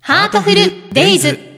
ハートフルデイズ。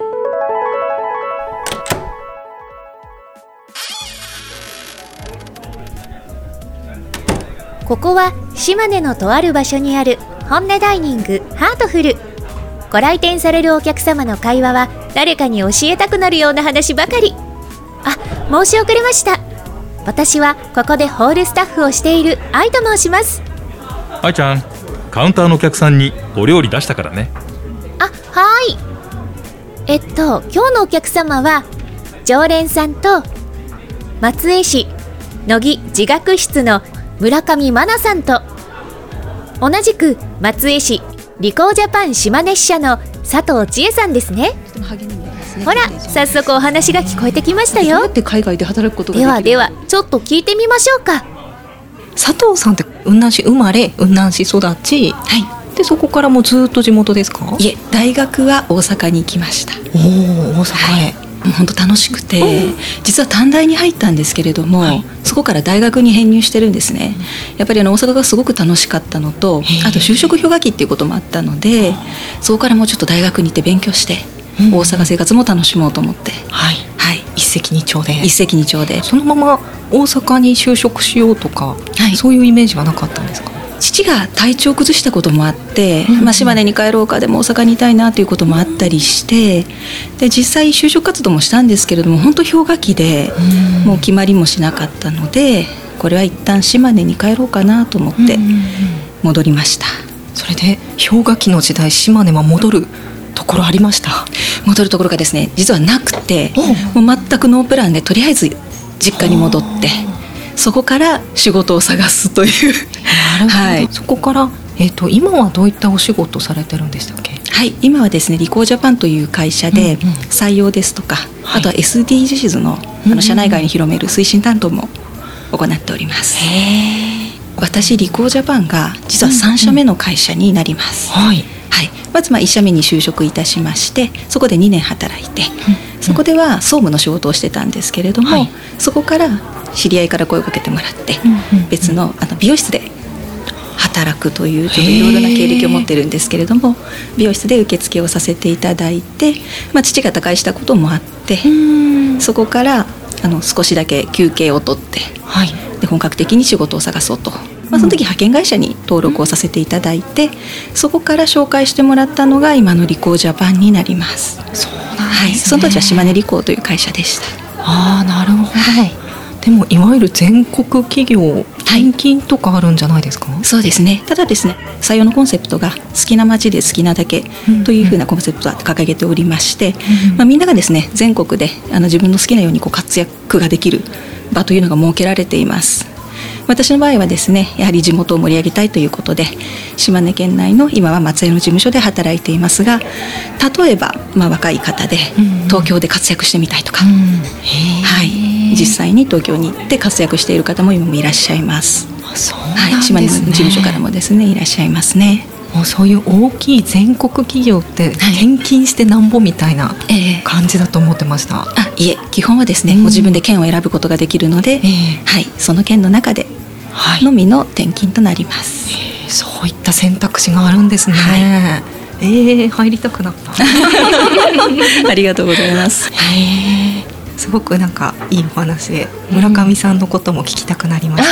ここは島根のとある場所にある本音ダイニングハートフル。ご来店されるお客様の会話は誰かに教えたくなるような話ばかり。申し遅れました。私はここでホールスタッフをしている愛と申します。 愛ちゃん、カウンターのお客さんにお料理出したからね。 はい。今日のお客様は常連さんと松江市乃木自学室の村上真奈さんと、同じく松江市リコージャパン島根支社の佐藤千恵さんですね。ほら、早速お話が聞こえてきましたよ。 どうやって海外で働くことができる？ ではちょっと聞いてみましょうか。 佐藤さんって雲南市生まれ、雲南市育ち、でそこからもうずっと地元ですか？ いえ、大学は大阪に行きました。 大阪へ。 本当楽しくて、実は短大に入ったんですけれども、そこから大学に編入してるんですね。やっぱり大阪がすごく楽しかったのと、あと就職氷河期っていうこともあったので、そこからもうちょっと大学に行って勉強して、大阪生活も楽しもうと思って、 一石二鳥で。 一石二鳥で。 そのまま大阪に就職しようとか、そういうイメージはなかったんですか？ 父が体調を崩したこともあって、島根に帰ろうか、でも大阪にいたいなということもあったりして、で実際就職活動もしたんですけれども、本当氷河期でもう決まりもしなかったので、これは一旦島根に帰ろうかなと思って戻りました。 それで氷河期の時代、島根は戻るところありました？ 戻るところがですね、実はなくて、もう全くノープランでとりあえず実家に戻って、そこから仕事を探すという。 そこから、今はどういったお仕事されてるんでしたっけ？ 今はですね、リコージャパンという会社で採用ですとか、あとは SDGs の、社内外に広める推進担当も行っております。私リコージャパンが実は3社目の会社になります。まず1社目に就職いたしまして、そこで2年働いて、そこでは総務の仕事をしてたんですけれども、そこから知り合いから声をかけてもらって、別の美容室で働くというちょっといろいろな経歴を持ってるんですけれども、美容室で受付をさせていただいて、父が他界したこともあって、そこから少しだけ休憩を取って、で本格的に仕事を探そうと、その時派遣会社に登録をさせていただいて、そこから紹介してもらったのが今のリコージャパンになります。 そうなんですね。 その時は島根リコーという会社でした。 なるほど。でもいわゆる全国企業、転勤とかあるんじゃないですか？ そうですね。ただですね、採用のコンセプトが好きな街で好きなだけというふうなコンセプトを掲げておりまして、みんながですね、全国で自分の好きなように活躍ができる場というのが設けられています。私の場合はですね、やはり地元を盛り上げたいということで、島根県内の今は松江の事務所で働いていますが、例えば、若い方で東京で活躍してみたいとか、実際に東京に行って活躍している方も今もいらっしゃいます。島根の事務所からもですね、いらっしゃいますね。 もうそういう大きい全国企業って転勤してなんぼみたいな感じだと思ってました。 いえ、基本はですね、もう自分で県を選ぶことができるので、その県の中でのみの転勤となります。 そういった選択肢があるんですね。入りたくなった。 ありがとうございます。 すごくいいお話で、村上さんのことも聞きたくなりました。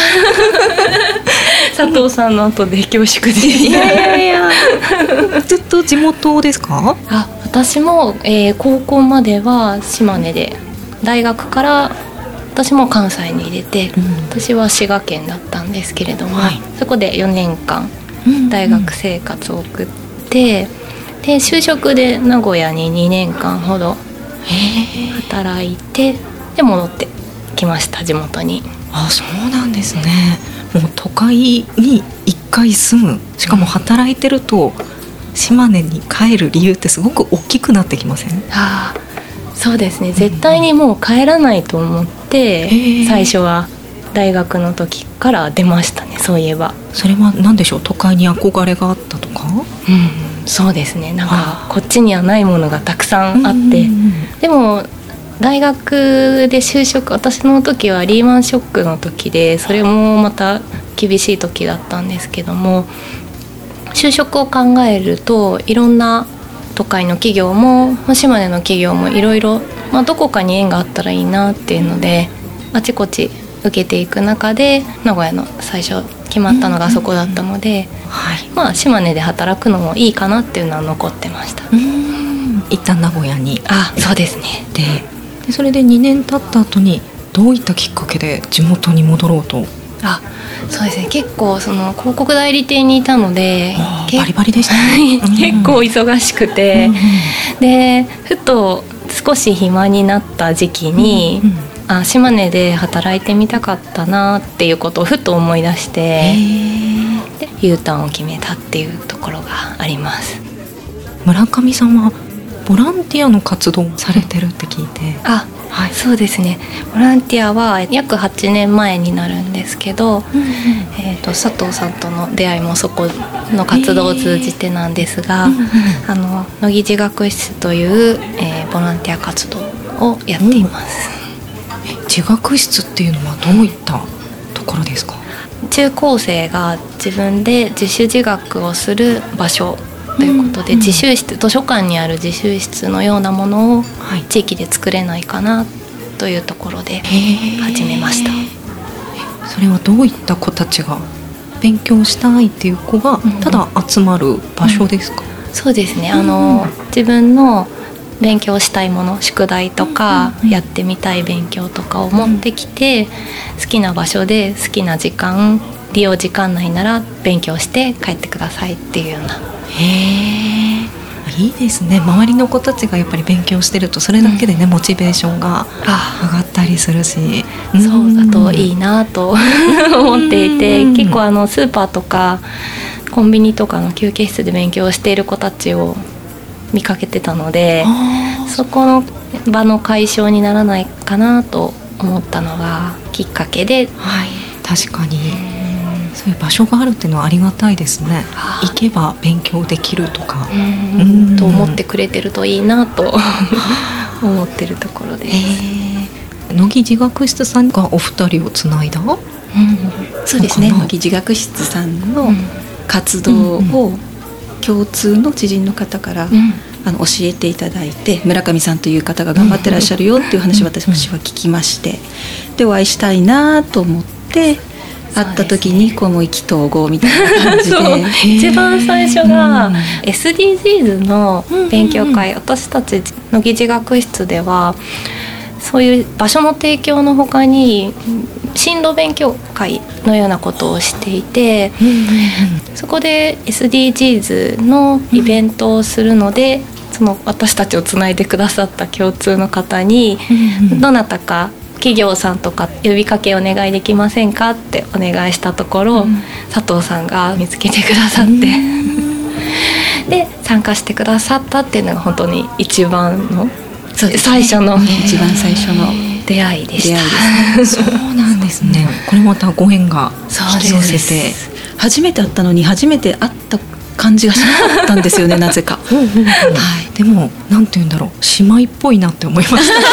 佐藤さんの後で恐縮です。 ずっと地元ですか？ 私も、高校までは島根で、大学から私も関西に入れて、私は滋賀県だったんですけれども、そこで4年間大学生活を送って、で就職で名古屋に2年間ほど働いて、で戻ってきました、地元に。 そうなんですね。もう都会に一回住む、しかも働いてると島根に帰る理由ってすごく大きくなってきません？ そうですね。絶対にもう帰らないと思って、最初は大学の時から出ましたね。そういえば。 それは何でしょう？都会に憧れがあったとか？ そうですね。こっちにはないものがたくさんあって、でも大学で就職、私の時はリーマンショックの時で、それもまた厳しい時だったんですけども、就職を考えるといろんな都会の企業も島根の企業もいろいろどこかに縁があったらいいなっていうのであちこち受けていく中で名古屋の最初決まったのがそこだったので、島根で働くのもいいかなっていうのは残ってました。 一旦名古屋に。 そうですね。 でそれで2年経った後にどういったきっかけで地元に戻ろうと？ そうですね、結構その広告代理店にいたのでバリバリでしたね結構忙しくて、でふと少し暇になった時期に、島根で働いてみたかったなっていうことをふと思い出して、で U ターンを決めたっていうところがあります。 村上さんはボランティアの活動をされてるって聞いて。 そうですね、ボランティアは約8年前になるんですけど、佐藤さんとの出会いもそこの活動を通じてなんですが、乃木自学室という、ボランティア活動をやっています。 自学室っていうのはどういったところですか？ 中高生が自分で自主自学をする場所ということで、自習室、図書館にある自習室のようなものを地域で作れないかなというところで始めました。 それはどういった子たちが勉強したいっていう子がただ集まる場所ですか？ そうですね、自分の勉強したいもの、宿題とかやってみたい勉強とかを持ってきて、好きな場所で好きな時間、利用時間内なら勉強して帰ってくださいっていうような。 いいですね。周りの子たちがやっぱり勉強してるとそれだけでね、モチベーションが上がったりするし、 そうだといいなと思っていて、結構スーパーとかコンビニとかの休憩室で勉強している子たちを見かけてたので、そこの場の解消にならないかなと思ったのがきっかけで。 確かにそういう場所があるっていうのはありがたいですね。行けば勉強できるとかと思ってくれてるといいなと思ってるところです。 乃木自学室さんがお二人をつないだ、 そうですね、乃木自学室さんの活動を共通の知人の方から教えていただいて、村上さんという方が頑張ってらっしゃるよっていう話を私は聞きまして、でお会いしたいなと思って会った時にこうも意気投合みたいな感じで一番最初が SDGs の勉強会、私たち乃木自学室ではそういう場所の提供の他に進路勉強会のようなことをしていて、そこで SDGs のイベントをするので、その私たちをつないでくださった共通の方に、どなたか企業さんとか呼びかけお願いできませんかってお願いしたところ、佐藤さんが見つけてくださってで参加してくださったっていうのが本当に一番の最初の一番最初の出会いでした。 そうなんですね。これまたご縁が引き寄せて、 初めて会ったのに初めて会った感じがしなかったんですよねなぜか。 でもなんて言うんだろう、姉妹っぽいなって思いました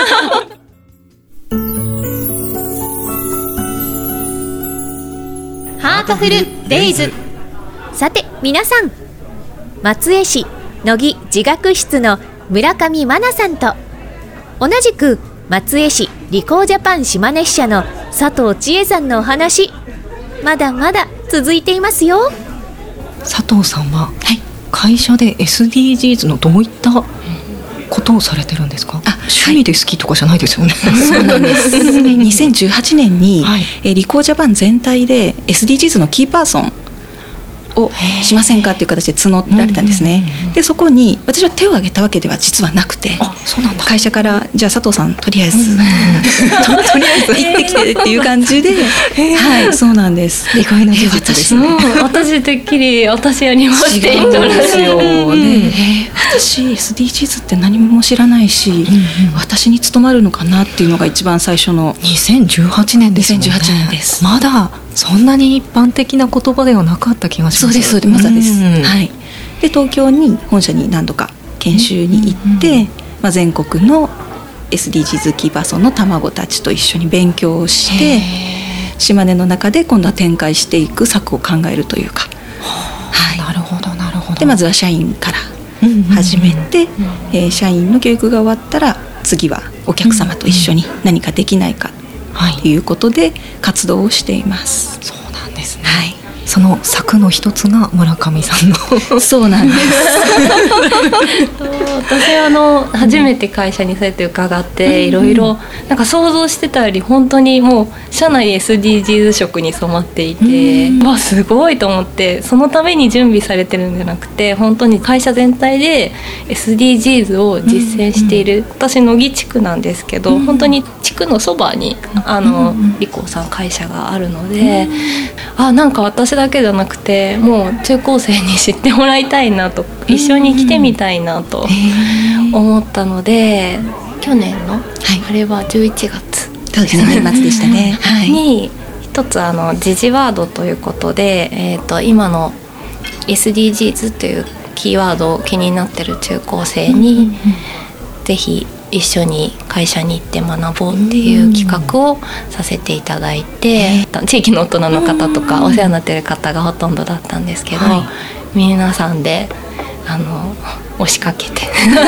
ハートフルデイズ。さて皆さん、松江市乃木自学室の村上真奈さんと同じく松江市リコージャパン島根支社の佐藤千恵さんのお話、まだまだ続いていますよ。 佐藤さんは会社で SDGs のどういったことをされてるんですか？趣味で好きとかじゃないですよね。 そうなんです2018年に、リコージャパン全体で SDGs のキーパーソンをしませんかっていう形で募られたんですね。でそこに私は手を挙げたわけでは実はなくて、 そうなんだ。 会社からじゃあ佐藤さんとりあえず、とりあえず行ってきてっていう感じで、そうなんです。 意外な事実ですね。 私てっきり私やりまして違うんですよ、私 SDGs って何も知らないし、私に務まるのかなっていうのが一番最初の 2018年ですもんね。 2018年です。 まだそんなに一般的な言葉ではなかった気がします。 そうですそうです、まだです。で東京に本社に何度か研修に行って、全国の SDGs キーパーソンの卵たちと一緒に勉強をして、島根の中で今度は展開していく策を考えるというか、 なるほどなるほど。 でまずは社員から始めて、社員の教育が終わったら次はお客様と一緒に何かできないかということで活動をしています。 そうなんですね。はい、その策の一つが村上さんのそうなんです私は初めて会社にそうやって伺っていろいろなんか想像してたより本当にもう社内 SDGs 色に染まっていて、わすごいと思って、そのために準備されてるんじゃなくて本当に会社全体で SDGs を実践している。私乃木地区なんですけど、本当に地区のそばにリコーさん会社があるので、なんか私だけじゃなくてもう中高生に知ってもらいたいなと、一緒に来てみたいなと思ったので、去年の、あれは11月そうですね、年末でしたねに一つ時事ワードということで、今の SDGs というキーワードを気になってる中高生に、ぜひ一緒に会社に行って学ぼうっていう企画をさせていただいて、地域の大人の方とかお世話になってる方がほとんどだったんですけど、皆さんで押しかけて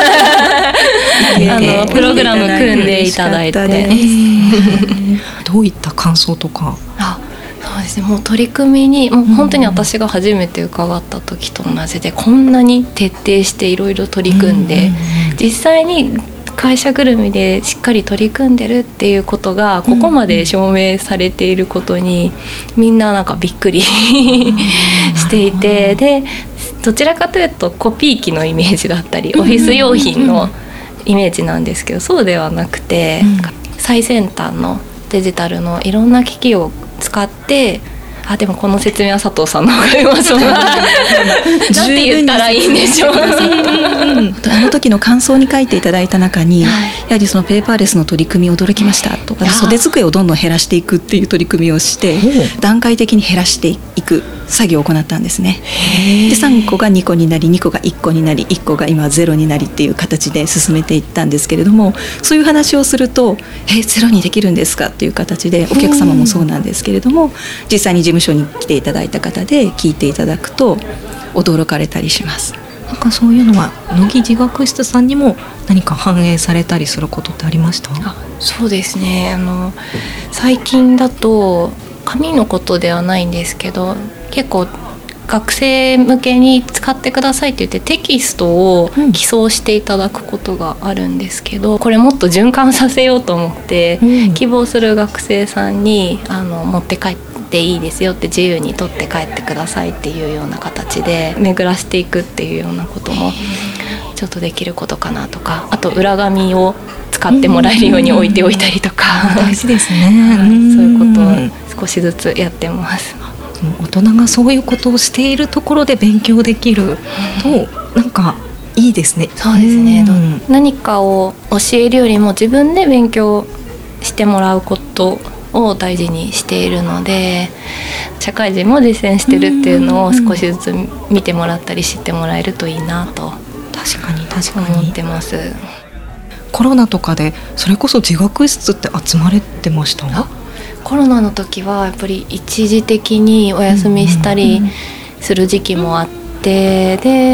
プログラム組んでいただいてどういった感想とか。 そうですね、もう取り組みにもう本当に私が初めて伺った時と同じで、こんなに徹底していろいろ取り組んで、実際に会社ぐるみでしっかり取り組んでるっていうことがここまで証明されていることに、みんななんかびっくりしていて、でどちらかというとコピー機のイメージだったりオフィス用品のイメージなんですけど、そうではなくて、最先端のデジタルのいろんな機器を使って、でもこの説明は佐藤さんの方がうまそうななんて言ったらいいんでしょう時の感想に書いていただいた中に、やはりそのペーパーレスの取り組み驚きましたとか、袖机をどんどん減らしていくっていう取り組みをして段階的に減らしていく作業を行ったんですね。で3個が2個になり、2個が1個になり、1個が今0になりっていう形で進めていったんですけれども、そういう話をすると0にできるんですかっていう形で、お客様もそうなんですけれども、実際に事務所に来ていただいた方で聞いていただくと驚かれたりします。 なんかそういうのは乃木自学室さんにも何か反映されたりすることってありました？ そうですね、最近だと紙のことではないんですけど、結構学生向けに使ってくださいって言ってテキストを寄贈していただくことがあるんですけど、これもっと循環させようと思って、希望する学生さんに持って帰っていいですよって、自由に取って帰ってくださいっていうような形で巡らしていくっていうようなこともちょっとできることかなとか、あと裏紙を使ってもらえるように置いておいたりとか、 大事ですね。 そういうことを少しずつやってます。 大人がそういうことをしているところで勉強できるとなんかいいですね。 そうですね、何かを教えるよりも自分で勉強してもらうことを大事にしているので、社会人も実践してるっていうのを少しずつ見てもらったり知ってもらえるといいなと思ってます。 コロナとかでそれこそ自学室って集まれてました？ コロナの時はやっぱり一時的にお休みしたりする時期もあって、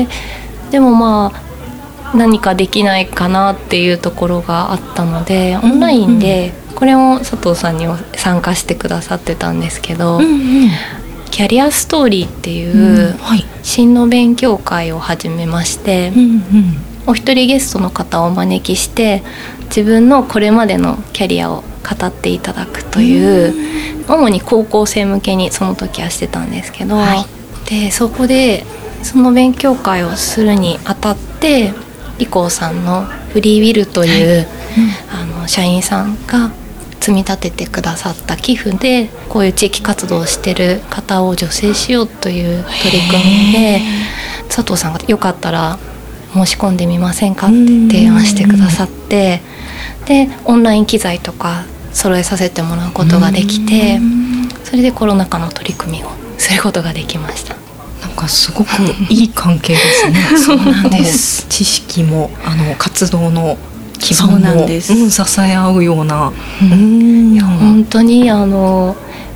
でもまあ何かできないかなっていうところがあったので、オンラインでこれも佐藤さんに参加してくださってたんですけど、キャリアストーリーっていう新の勉強会を始めまして、お一人ゲストの方をお招きして自分のこれまでのキャリアを語っていただくという、主に高校生向けにその時はしてたんですけど、でそこでその勉強会をするにあたってリコーさんのフリーウィルという、社員さんが積み立ててくださった寄付でこういう地域活動をしてる方を助成しようという取り組みで、佐藤さんがよかったら申し込んでみませんかって提案してくださって、でオンライン機材とか揃えさせてもらうことができて、それでコロナ禍の取り組みをすることができました。 なんかすごくいい関係ですね。 そうなんです。 知識も活動の基盤も支え合うような、 いや本当に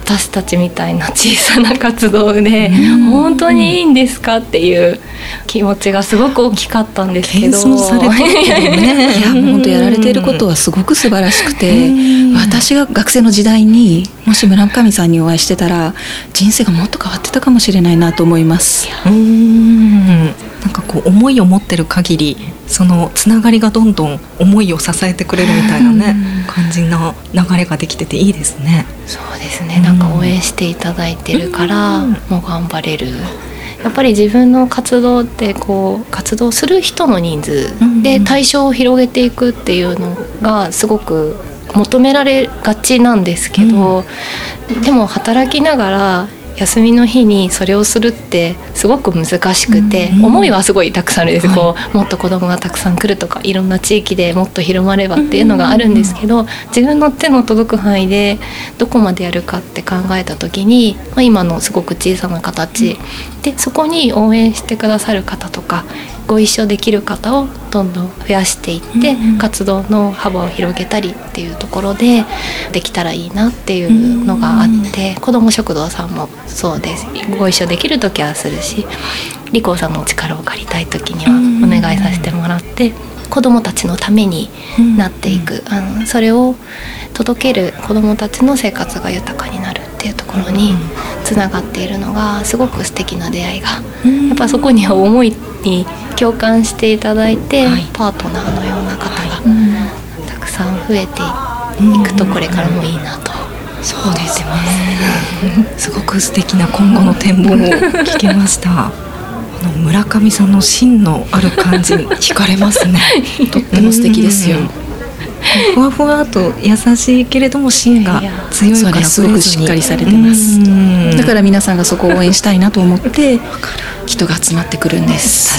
私たちみたいな小さな活動で本当にいいんですかっていう気持ちがすごく大きかったんですけど、 謙遜されてるねいやもう本当やられていることはすごく素晴らしくて、私が学生の時代にもし村上さんにお会いしてたら人生がもっと変わってたかもしれないなと思います。 なんかこう思いを持ってる限りそのつながりがどんどん思いを支えてくれるみたいなね感じの流れができてていいですね。 そうですね、なんか応援していただいてるからもう頑張れる。やっぱり自分の活動ってこう活動する人の人数で対象を広げていくっていうのがすごく求められがちなんですけど、でも働きながら休みの日にそれをするってすごく難しくて、思いはすごいたくさんあるんです、こうもっと子供がたくさん来るとかいろんな地域でもっと広まればっていうのがあるんですけど、自分の手の届く範囲でどこまでやるかって考えた時に、今のすごく小さな形でそこに応援してくださる方とかご一緒できる方をどんどん増やしていって、活動の幅を広げたりっていうところでできたらいいなっていうのがあって、子ども食堂さんもそうです。ご一緒できる時はするし、リコーさんのお力を借りたい時にはお願いさせてもらって、子どもたちのためになっていく、それを届ける子どもたちの生活が豊かになるっていうところにつながっているのがすごく素敵な出会いが、やっぱそこには思いに共感していただいて、パートナーのような方がたくさん増えていくとこれからもいいなと。 そうですねすごく素敵な今後の展望を聞けました村上さんの芯のある感じに惹かれますねとっても素敵ですよ。 ふわふわと優しいけれども芯が強いからすごくしっかりされてます。だから皆さんがそこを応援したいなと思って人が集まってくるんです。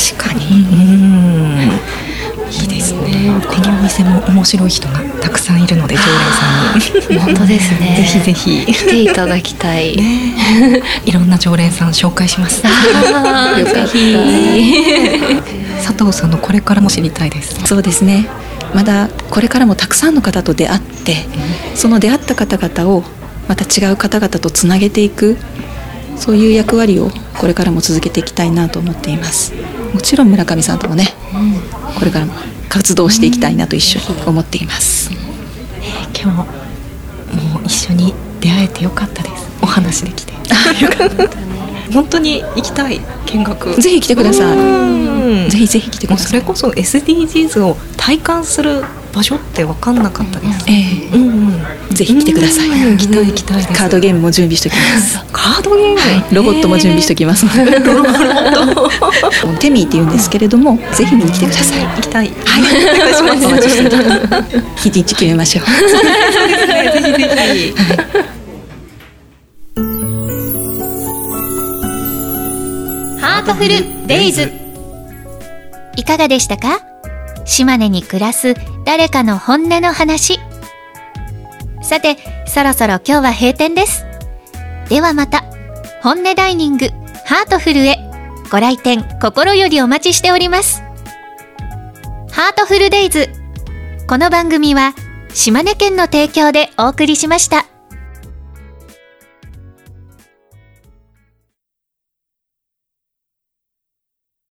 確かにいいですね。このお店も面白い人がたくさんいるので常連さんに本当ですねぜひぜひ来ていただきたい、 いろんな常連さん紹介しますよかった、 佐藤さんのこれからも知りたいです。 そうですね、まだこれからもたくさんの方と出会って、その出会った方々をまた違う方々とつなげていく、そういう役割をこれからも続けていきたいなと思っています。もちろん村上さんともね、これからも活動していきたいなと一緒に思っています。 今日も一緒に出会えてよかったです。お話できてよかった本当に行きたい見学ぜひ来てください。ぜひぜひ来てください。 それこそ SDGs を体感する場所って分かんなかったです。 ぜひ来てください。 行きたいです。 カードゲームも準備しておきます。 カードゲーム、 ロボットも準備しておきます。テミーって言うんですけれども、ぜひ見に来てください。 行きたい。 はい、お願いします。お待ちしています。日にち決めましょう。 ぜひぜひ。 ハートフルデイズ、いかがでしたか？島根に暮らす誰かの本音の話。さて、そろそろ今日は閉店です。ではまた、本音ダイニングハートフルへご来店心よりお待ちしております。ハートフルデイズ、この番組は島根県の提供でお送りしました。